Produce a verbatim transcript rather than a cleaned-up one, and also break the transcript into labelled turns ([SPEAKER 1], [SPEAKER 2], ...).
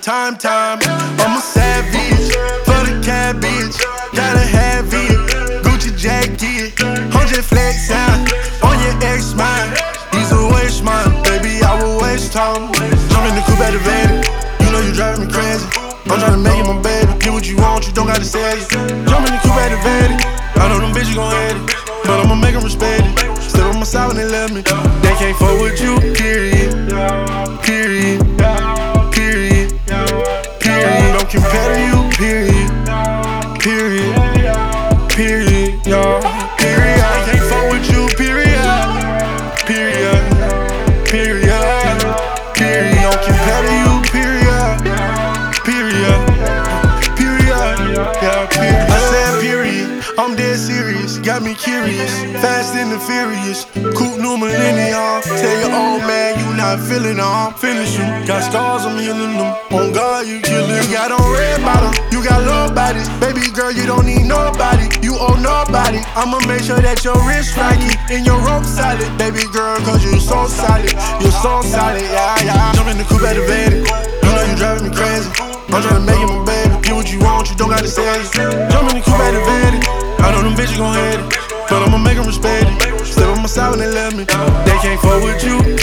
[SPEAKER 1] time, time. I'm a savage for the cabbage. Gotta have it. Gucci jacket, hundred flex out on your ex mind. He's a waste man, baby. I will waste time. Jump in the coupe at the van. You know you driving me crazy. I'm tryna make it my baby. Get what you want, you don't gotta say it. Jump in the coupe at the van. I know them bitches gon' hate it, but I'ma make them respect it. Step on my side when they love me. They can't fuck with you, period. Period. Period. Period. Don't compare to you, period. Period. Period. Yo. Period. I can't fuck with you, period. Period. Period. Period. Don't compare to you, period. Period. Period. Yeah, period. I said period. I'm dead serious. Got me curious. Fast and the furious. Coupe new millennium. Tell your old man you not feeling them. Finish you. Got stars, I'm healing them. On God, you killing. You got on red bottom. You got low bodies. Baby girl, you don't need nobody. You owe nobody. I'ma make sure that your wrist rocky and your rope solid. Baby girl, cause you so solid. You're so solid, yeah, yeah. Jump in the coupe at the van. You know you driving me crazy. I'm tryna make it my baby. Get what you want, you don't gotta say it. Jump in the coupe at the van. I know them bitches gon' hate it, but I'ma make them respect it. Step on my side when they love me. They can't fuck with you.